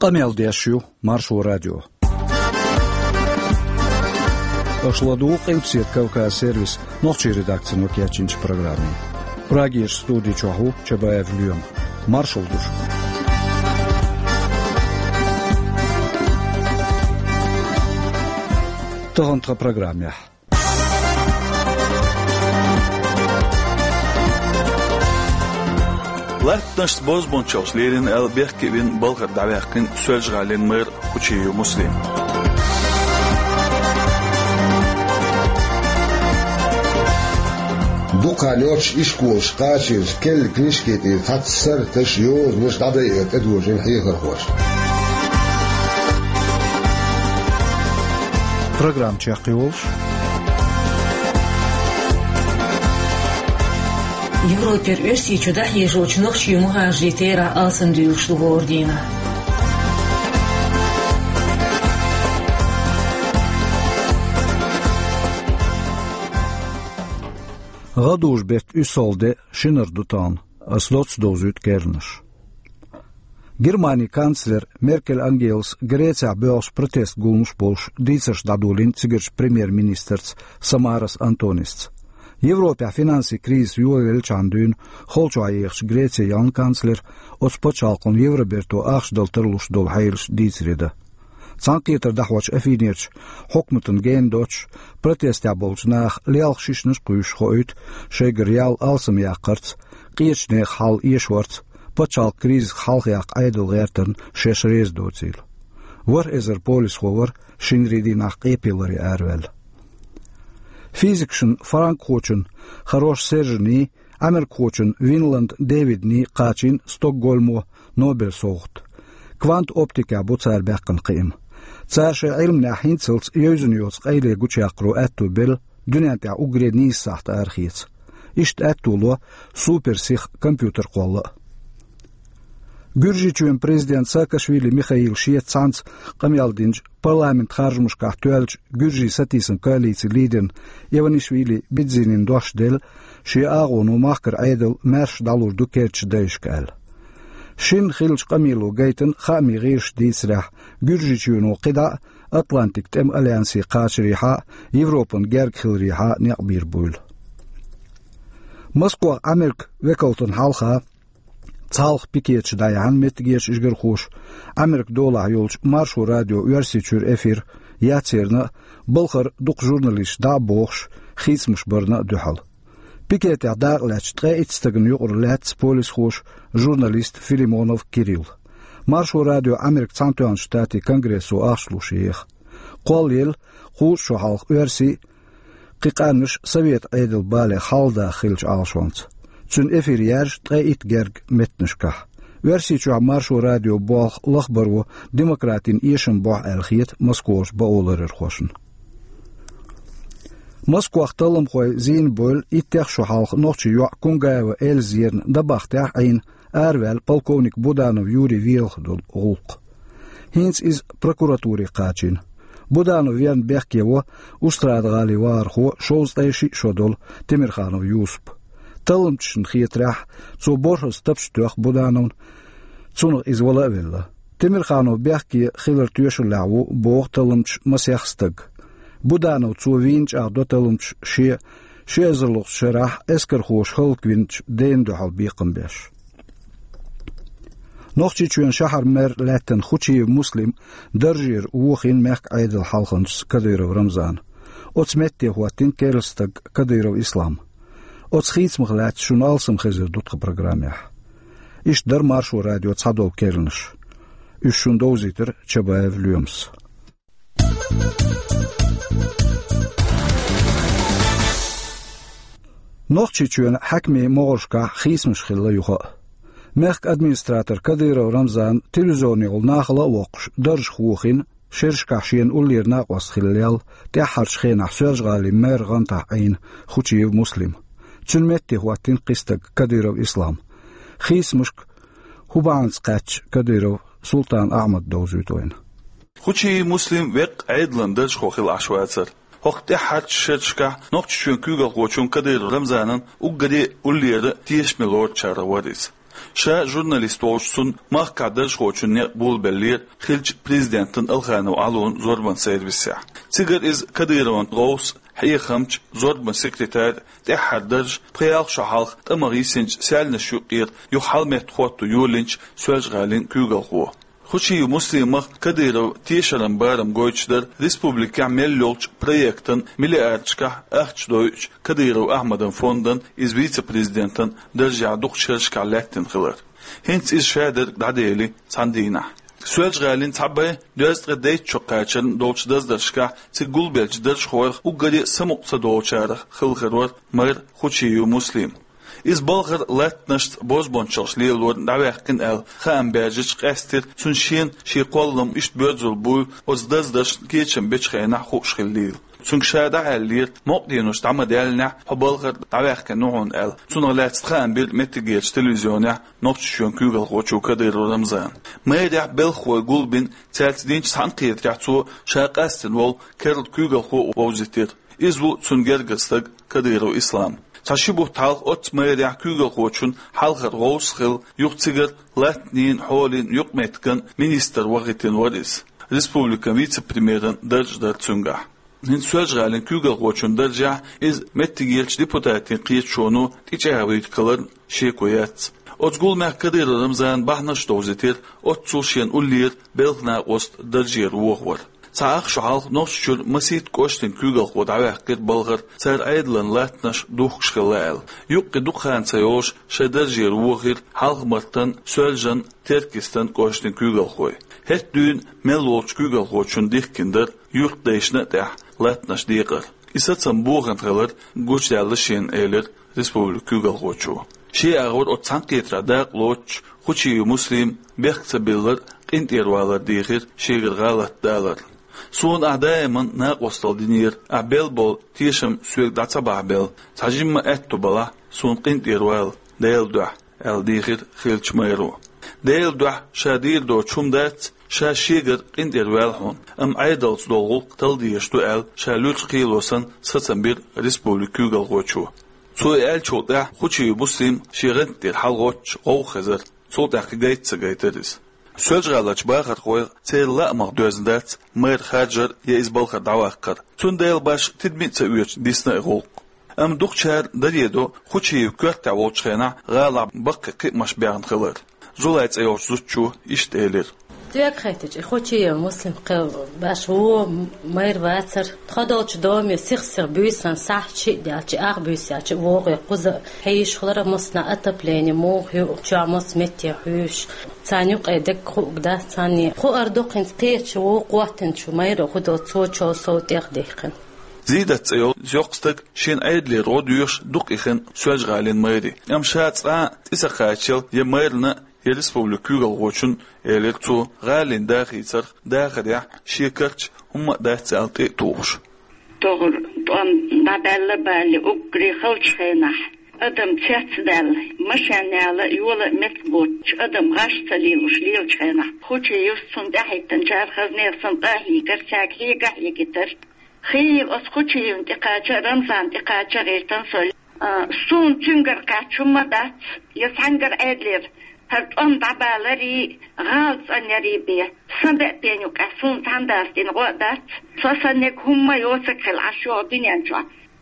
قميل ديشيو مارشو راديو أشلادو قيمسيت كوكا سيرفيس نوتشي редакция нокиячинч программе. Прагиш студии чоху чабаев люм. Маршал душ. Тохонтра программе. Лартнаш бозбончос лерин элбехкевин болгар давякин сөлжгален мэр хучию муслим. Дукалёч ишкош качиш кел книжкети татсар ташёз муш дабает эдужин хихерхош. Программ чахиолш. Европер Россия чудах ежочных чьюмуха житера алсандюшлу ордена. غدوش بيت üsolde şinir dutan aslots dozut kernish. Germani kancler Merkel Angels Grecia beos protest gulnush bolsh dīcers dadulin cigirš premjerministrs Samaras Antonists. Европа финанси криз юэл чандун холчайыш Греция ян канцлер оспочалкон Евроберто ахшдалтырлуш дол хайлш дīcrida. Цанкетер дахвач афинерч хокмутен гендоч протестя болчнах лялхшишнш куйш хоит шегер ял алсым якырц киечне хал ешварц почал криз халхяк айдл гертерн шешрез доцил. Вор эзер полис ховар шинриди нах эпилари арвел. Физикшн Франк Хочен хорош сержни Амер Хочен Винланд Дэвидни Качин Стокгольмо Нобель сохт. Квант оптика буцар бакын قيم. Цааше علمنا хинцэлц юзниоц قايلة гучакру атту бел дүнянта угредни сахт архиц. Ишт аттуло суперсих компьютер қолы. Гюржичуен президент Саакашвили Михаил Шиецанц қамялдинж парламент харжмушках туэлч Гюржи сатисын коалиции лиден Иванишвили бидзинин дохдел ши агону махкар айдл мерш далур дукерч дэйшкал. Шин خلج قميلو جيتن خامي غيرش ديسرح جرجيتشونو قدا أطلانتيك تم أليانسي قاشريحا يوروبن جارك خلريحا نقبير بول مسكو أمريك وكالتن حالخا تالخ بيكيتش دايان متجيش إشجر خوش أمريك دولا يولش مارشو راديو يرسيتشور إفير ياتيرنا بلخر دوق جورناليش دا بوخش خيس مش برنا دوحل Пикет дагладж трэйтстэгэн югурлэц полис хош журналист Филимонов Кирилл. Маршо радио Америк Цантуан штати конгрессу ахшлушиех. Қолел хуш шохалх верси қиқаныш совет айдыл бале халда хилж алшонц. Цүн эфир ярж трэйт герг метнышках. Верси чуа маршо радио бох лахбару демократин ешен бох алхиет Москош баоларыр хошын. Москва ахталым хой зин бол иттех шохалх нохчи юа кунгаева элзирн дабахтех айн арвел полковник Буданов Юрий Вилхдул гулк. Хинц из прокуратуры качин. Буданов вен бехкево устрадгали вархо шоустайши шодол Темирханов Юсуп. Талымчшн хиетрах цо борхос тапштөх Буданов цунг из волавелла. Темирханов бехки хилер тюшулаву бог талымч масяхстаг. Буданов цувинч агдоталымч шезерлух шерах эскерхош халквинч дейндухал бикымбеш. Нохчи чуен шахар мэр латтен хучи муслим държир уохин мехк айдал халханч Кадыров Рамзан. Оцметте хуатин керстаг Кадыров Ислам. Оцхицмх лат шуналсым хезер дутка программях. Иш дар маршу радио цадол кернш. Ишундоузитер Чабаев Люмс. Нохчичуен حكمي مغرشكا خيسمش خلا يخا مخك администратор Кадыров Рамзан телевизионный нахла وقش درج خوخين شرشكا شين أولير ناقوس خلال تحرش خين حسوجغالي ميرغان تعين خوشيو مسلم تلمتي هواتين قستق كديرو إسلام خيسمشك هبانس قاتش كديرو سلطان أحمد دوزوتوين خوشي مسلم وق عيدلن درج خوخيل عشواتر وقت حد شرشكا نقطشون كوغل قوشون كدير رمزانن وقدي أولير تيش ملور شارة واديس Şa jurnalist olsun mahkadaj hoçun ne bul bellir xilç prezidentin alxanı alun zorban servisi. Sigar iz Kadyrov'un Gous Hayxamç zorban sekreter tehardaj piyal şahal tamarisinç selne şuqir yuhal metxotu yulinç sözgalin kügalxu. Xuçi Muslimah Kadyrov tişaran baram goyçlar Respublika Mellolç proyektin milyarçka Ahçdoyç Kadyrov Ahmadın fondun iz vice-prezidentin derjaduq şerşkalektin xılar. Hens iz şadir dadeli sandina. Sözgalin tabi döztre deyt çoqaçın dolçdazdarşka sigulbelçdar xoyx ugari samuqsa dolçarı xılxırvar mar Xuçi Muslim. Iz balğır latnaşt bozbonçalşlıyılur davaqkin el xan berjiç qastir sunşin şi qollum işt bözül bu ozdazdaş geçim beçxena xoşxillil. Çünkü şada ellir moqdinuş tamadelna balğır davaqkin nuhun el sunarlat xan bir metigeç televizyona noqçuşun kügal qoçu Kadir Ramzan. Mayda belxoy gulbin telsdinç sanqiyet yatsu şaqastin vol kerl kügal xo ozitir. İzvu sungergastag Kadir İslam. Taşı bu tal otmaya kügel qoçun halqar qoğusxil yuqtigar latnin holin yuqmetgan minister vaqitin vadis. Respublika vice-premierin darjda tsunga. Nin sözgalin kügel qoçun darja iz mettigelç deputatin qiyetşonu tiçavit kalan şekoyat. Otgul Kadir Ramzan bahnaş dozitir otsulşen ullir belxna ost darjer uğvar. Sağ şahal noşçur masit koştin kügel qod avaqir balğır sar aydlan latnaş duxşqılal. Yuqqi duxan sayoş şadarjer uğir halqmartan söljan Terkistan koştin kügel qoy. Het dün melolç kügel qoçun dikkindir yurt değişne de latnaş diqir. İsatsan buğan qalır guçdalışın elir Respublika kügel qoçu. Şi ağır o sanqetrada loç Xuçi Muslim beqsabillar qintervalar diqir şeğir galat dalar. Son adayımın naqostal dinir abel bol tişim süek datsa babel tajimma ettu bala son qinterval deyildu el diqir xilçmayru deyildu şadir do çumdat şa şeğir qinterval hon am aydals dolğul taldiyeştu el şalüç qilosan satsan bir Respublika kügal qoçu. Su el çoda Xuçi Muslim şeğintir halgoç qoğ xazır soda qigaytsa gaytariz. Sözgalaç bağır qoy çeyla maqdözdat mer xajar ya izbalxa davaqqar tundayl baş tidmitsa üyç disna qoq am duqçar dayedo Xuçi körta olçxena gala baqqa qitmaş bəğin xılır zulayts ayosuzçu iştelir Tüyak xaytıç Xuçi Muslim baş o mer vatsar xadolç domi sixsir büysan sahçi dalçı ağ büysaçı voğu quza heyişxlara musna atapleni moğu çamas metya hüş Sanyu qeydek xuqda sani xu ardoqin qeç o qwatin chumayro xudo çoço sotiq deqin Zidat ayol joqstak şin aydler o düyüş duqixin sözgalin mayri am şatsa tisaqaçıl ya mayrna ya Respublika kügal qoçun elektu galin daxitsar daxya şekarç humma daxsalti tuğuş Doğru don dabella bali ukri xalçxena Adam çatsdal maşanalı yola metbut adam gaştalıymış liyçxena Xuçi yusun dahitten jarxaznesan dahi gerçakhi gahi gitar Xeyr os Xuçi intiqaça Ramzan intiqaça gertan sol sun tünger qaçumadat yasangar adler Her on dabaları gals anaribi sandet beni qasun tandastin qodat sasanek humma yosakal asho dinyança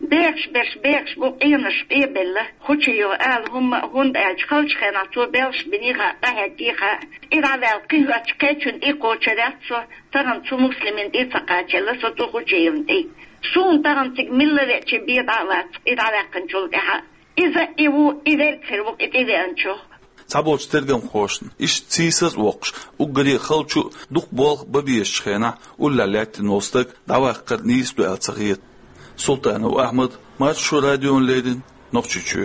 Bergs bu eniş ebelle Xuçiyo al humma hund elç xalçxena to bergs biniga qahdiga iravel qiyat qachun iqocharatso taran tu muslimin itaqachela so to Xuçiyimdi sun taran tik milletçi bir davat iravaqın çulgaha iza evu iverkirvuk etivenço Saboç tergam xoşun iş tsisaz oqş ugri xalçu duq bol babiyeshxena ullalatin olstak davaqqat nistu altsaqiyet Sultanov Ahmed Marşu Radyo'nledin Noqçuçu.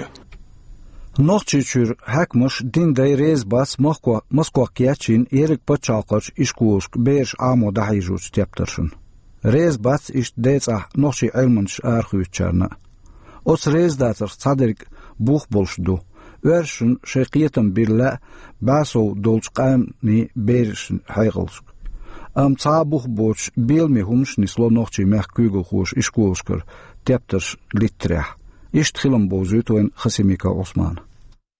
Noqçuçur hakmuş dinday rez bas Moskva kiyaçin erik paçalqaç işkuusk beş amo dahijuç teptarsın. Rez bas iş deca noqçi elmanç arxuçarna. Os rez datar saderik buh bolşdu. Verşin şeqiyetin birla basov dolçqamni berişin hayqılsk. Am tabuh boç bilmi humş nislo noqçi meh kügül xoş işkuuskar teptars litrah. İşt xilim bozuytoyn Xasimika Osman.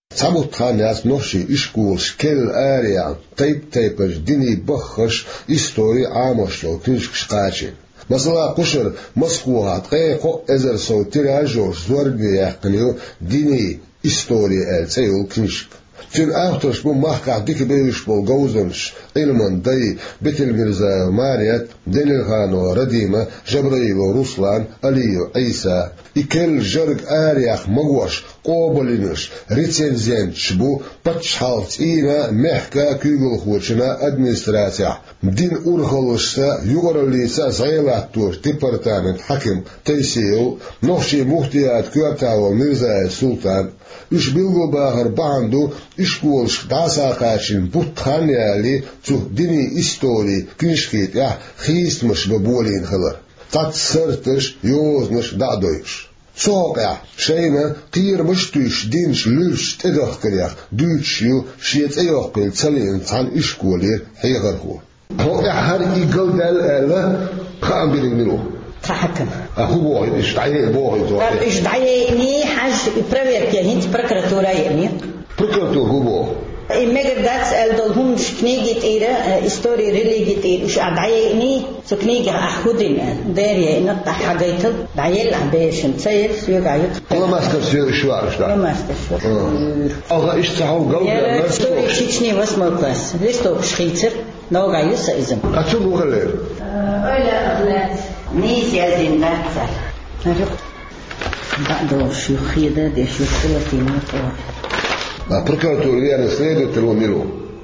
Samut Hanjas noši iškūls kel ārējā, teipaši dinī bahhaš istorija āmošļo kniškškāči. Masala kušar Moskvāt qēko ezer savu tirāžoš zorgījākaniu dinī istorija el cejul knišk. Tün autors bu mahkā diki bējušpol gauzunš ilman dai Betil Mirza Mariyat, Denilhano Radima, Jabrailo Ruslan, Aliyo Isa. İkel jarg ārējāk magoš qobaliniš recenzientš bu patšhalts īna mehkā kūgulhuočina administrācijā. Din urhaluşsa yugaralīsa zaylattur departament hakim Taysil, nohşi muhtiyat köptāval Mirza Sultan, üç bilgulbağır bağındu işkuolş dāsākāčin buthanjāli cu dini istori kniškīt, ja, xīstmaš babolīn halar. Tat sırtış, yozmaş dadoyuş. Soğuk şeyine kıyırmış düş, dinç, lürş, edakıryak, düçü, şiyet eyokil, çalın, tan işkuolir, heygarhu. O her igal del ele, kan bilin o. تحكم هو واحد إيش دعيه واحد إيش دعيه حاج بريفير كهنت بروكراتورا يعني بروكراتور هو إما قدرت الدولهم شكنيجت إيرا إستوري ريليجت إيرا وش دعيه سكنيجة أحودين دارية نطح حاجيته دعيه العباش نسير يقعد والله ما استرسل شوارش ده ما استرسل الله إيش تعال قلبي يا إستوري شيء واسمه كلاس ليش تو شخيتر نوع يوسف إذا أشوف وخليه ولا أغلى نيس يا زندات نشوف بعده شيوخي ده شيوخي تيماتور بروكراتور يعني سيد تلوميلو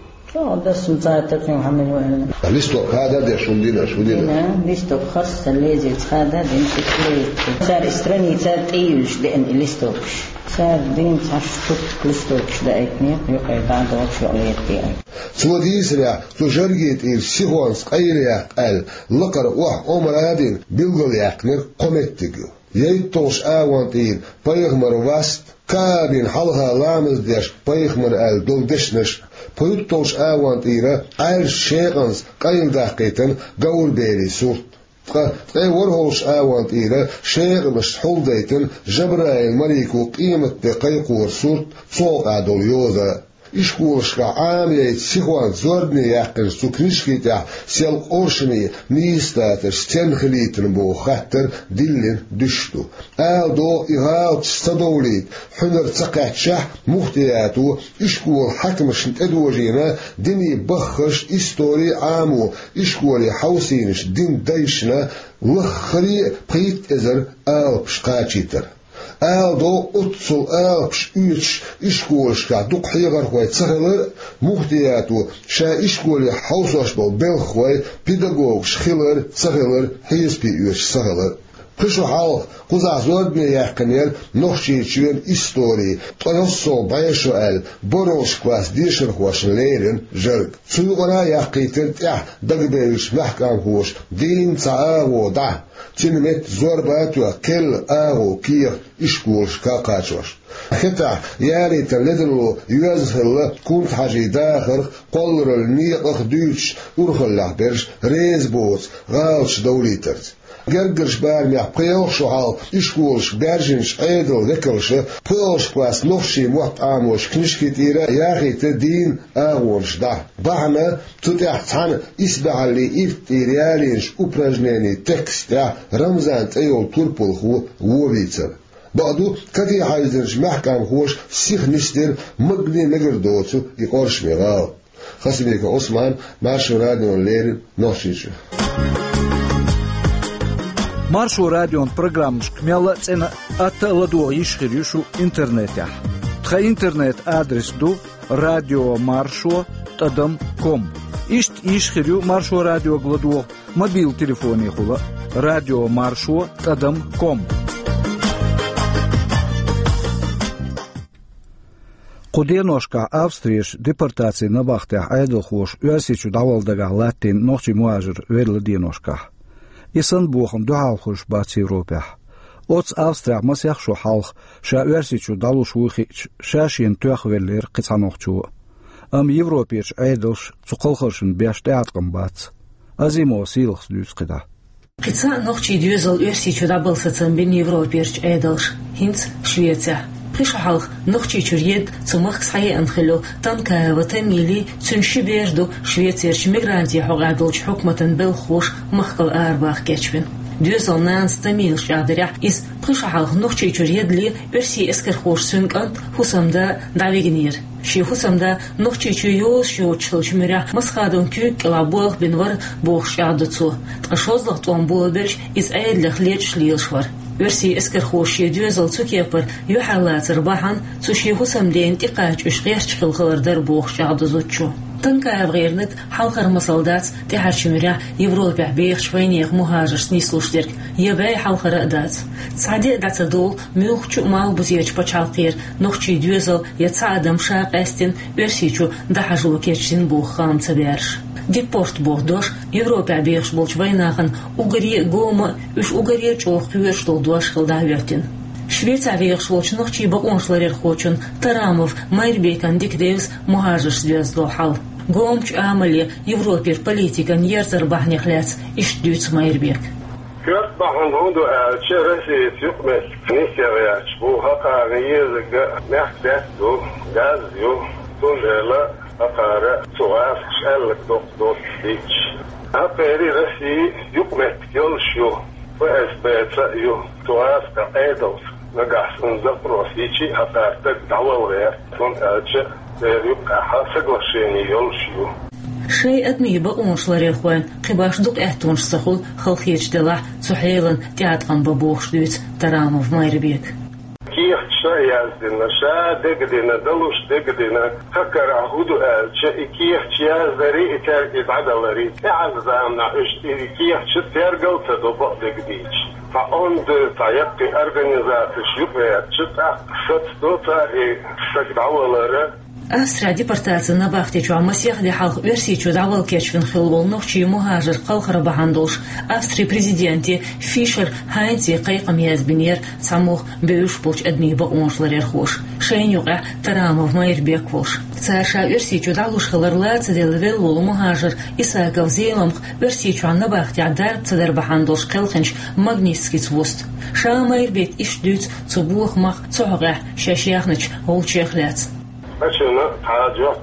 ده سلطات محمد وين ليستو هذا ده شودينا ليستو خاص اللي هذا بين صار استراني صار تيوش لان ليستوكش صار بين تشتوك ليستوكش ده اكني يقعد بعد وقت عليه سوديس لا تجرجيت السيغونس قيريا قال لقر واحد عمر هادين بيلغل يقنر قمتتجو ييتوش آوانتين بايغمر واست كابين حلها لامز ديش بايغمر آل دولدشنش بايتوش آوانتين آل شيغنس قيل داقيتن قول بيري سورت تقي ورهوش آوانتين شيغنش حول ديتن جبرائيل مريكو قيمة دقيقور سورت صوق عدول يوذا إشكولشكا عامية سيخوان زوردني يحقن سوكنشكيتا سيال قرشني نيستاتر ستنخليتن بو خاتر دلين دشتو دو إغاوت ستدوليت حنر تقاتشح مختياتو إشكول حكمشن ادوجينا ديني بخش إستوري عامو إشكولي حوسينش دين دايشنا لخري بيت إزر بشقاتشيتر دو أتصل بش إيش إشكولشكا دوق حيغر خوي تسهلر مختياتو شا إشكولي حوصوش بو بلخوي بيداغوغ شخيلر تسهلر حيز بي إيش سهلر قشو حال قزع زودني يحكنير نوخشي تشوين إستوري طيوصو بايشو بروش كواس ديشر خوش ليرن جرق سوغنا يحقيتن تيح دقبيش محكام خوش دين تعاو دا تنمت زورباتو كل كير إشكولش كاقاتوش حتى ياري تلدلو يوزهل كنت حاجي داخل قلر الميقخ دوش أرخل لحبرش ريز بوت غالش دوليترت Gergers bērnjā pēlšu hal, iškolš bēržiņš ēdel vekalša, pēlšu klās novšī mot āmoš kniškit īra jāhīte dīn āgonš da. Bahna tutjah can izbēhalli ift īrjāliņš upražnēni tekstā Ramzānt ejol turpulhu vovīcer. بعدو كدي حايزنش محكم خوش سيخ نستر مقني مقردوتو يقرش مغاو خسبيك عثمان مارشو راديو ليرن نوشيشو Маршу радион программшк мяла цена ата ладуа ишхирюшу интернетя. Тха интернет адрес ду радио маршо тадам.ком. Ишт ишхирю маршо радио гладуа мобил телефоне хула радио маршо тадам.ком. Qudenoshka Avstrijas deportācija nabahtajā aidolhoš Ösīču davaldagā Latīn nohči muāžir verla dienoshka. Isan buħum duħalħuш bāc Eiropā. Ots Avstrija mas jaxšu halħ šā Ösīču dalus wuxič šāšien tuħvelir qicanohču. Eiropieč aidolš cuqalħaršin biašte atqam bāc. Azimo sīlħs lūsqida. Qica nohči düzal Ösīču dabalsatsan bin Eiropieč aidolš hints Šviecija. بخشحالخ نخشي شريد تمخ صحي أنخلو تنكا وتميلي تنشي بيردو شويتيرش ميغرانتي حقادلش حكمة بالخوش مخقل آرباخ كيشفن دوزل نانس تميل شادريح إز بخشحالخ نخشي شريد لي برسي اسكر خوش سنك أنت حسام داويغنير شي حسام نخشي شيوز شو تشلش مريح مسخادون كيك لابوغ بنور بوغ شادتو تقشوزلغ طوان برش إز أيد لخليتش ليلشور برسي اسكر خوشي دوزل تكيبر يحالات رباحان تشي حسام دين تقاج اشغيش خلخلر در بوغ شادزوتشو تنكا بغيرنت حلقر مسلدات تحرشمريا يوروبا بيخ شوينيخ مهاجر سنيسلوشدرك يباي حلقر أدات تعدي أدات دول ميوخشو مال بوزيج بچالقير نوخشي دوزل يتعادم شاق استن برسيچو دحجو كيشين بوغ خام تبيرش ديبورت بوغدوش يوروبا بيخش بولش بيناخن угорي гома уж угорي чох хвештол дош хылдавертин Швеция вейхшлоч нохчи баконшларер хочун Тарамов Майрбекан дикдевс мухажиш звездо хал гомч амали Европер политика ньерзер бахнехляц иштдюц Майрбек Kurt bahan hondo cheresi yukmes nisiyach bu haqariyezga mehdetu gazyo tunela haqara suas şellik doktor hiç aperi resi yukmet yolşu ve esbetsa yu suas qaedos nagasun zaprosici haqartak davalver tun elçe yukka hasaglaşeni yolşu شيء أدمي بقونشلر الخوان قباش دوق احتونش سخول خلخيش دلاح سحيلن تياتقن ببوخش دوت ترامف مايربيك كيخ شايازدنا دقدنا دلوش دقدنا هكر عهودو ألشا كيخ شيازدري إتارك عدلري إعزامنا إشتري كيخ شتيرقل تدوبق دقديش فأوند تايقي أرغنيزات شيوبيات شتا ستوتا سكدعولر أسرع ديبارتация на бахте чу амасех де халх версии чу давал кечвин хилвол нохчи мухажир қалхара бахандолш Австрии президенти Фишер Хайнти қайқам язбинер самух беуш болч адми бақоншларер хош шейнюға Тарамов Майрбек волш цаша версии чу давлуш хиларлаца делвел вол мухажир Исааков зейломх версии чу на бахте адар цадер бахандолш қилхинч магнитский цвост ша Майрбек ишдюц цубух мах цуға шашяхныч волчехляц أشنا حاجة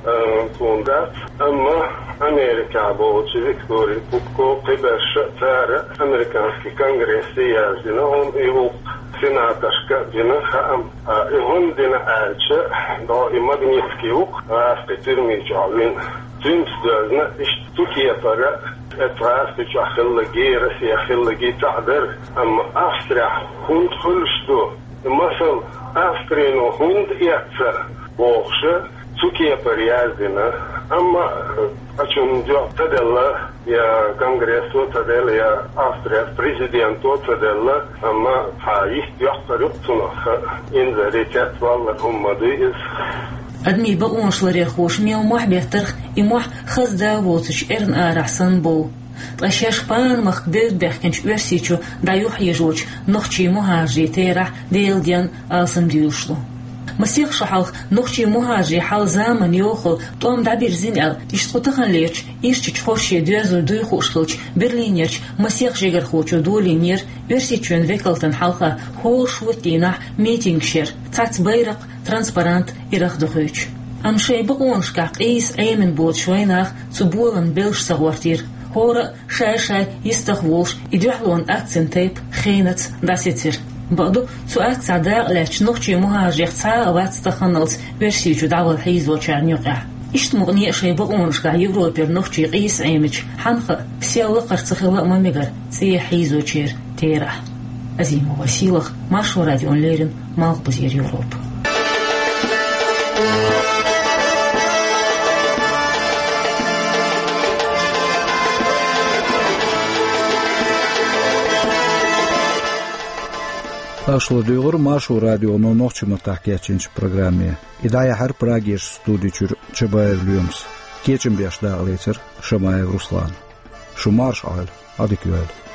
توندا أما أمريكا بوتشي فيكتوري بوكو قبش تارة أمريكانسكي كونغرسي يازدنا هم إيوك سيناتشكا دينا خام إيهون دينا ألشا دا إماغنيتسكي وك أفتي ترمي جعوين تنس دازنا إشتوكي فرا أتراستي جاخلقي رسي أخلقي تعبر أما أستريح هند خلشتو مثل أسترينو هند يأتسر Богше, цуки приязина, ама ачун джо тадella я конгрессу тадella я Австрия президенту тадella, ама хаих яхтарюцунах инзаритет валла хуммадиз. أدمي بقونشلر خوش ميو موح بيهترخ إموح خزدا ووتش إرن آرحسن بو طاشاش بان مخبير بيحكنش ورسيچو دايوح يجوش نخشي مهاجي تيرح ديل ديان آسم ديوشلو مسيخ شحالخ نخشي مهاجي حال زامن يوخل طوام دابير زينال يشتقوتخن ليرش إيشتش خوشي دوزو دوي خوشخلش برلينيرش مسيخ جيگر خوشو دولينير ورسيچون ويكلتن حالخا خوش وطينح ميتينگ شير تاتس بيرق ترانسبارانت إرخ دخوش أم شي بقونشكا قيس أيمن بود شويناخ تبولن بيلش سغورتير هورا شاي يستخولش يدوحلون أكسنتيب خينت داسيتير بعدو سؤال صدق ليش نخشي مهاجر صعبات تخنلت برسيجو دعوة حيز وشارنيقع إشت مغنية شيء بقونشكا يوروبير نخشي قيس عيمج حنخ سيالة قرصخلاء مميقر سي حيز وشير تيرح أزيم وسيلخ ماشو راديون ليرن مال بزير يوروب Ашла дүйгір Машу радиону нохчыма тахкиячинч программе. Идая хар прагеш студий Чебаев Люмс. Кечим бешда алетер Шамаев Руслан. Шумарш айл, адикюэл.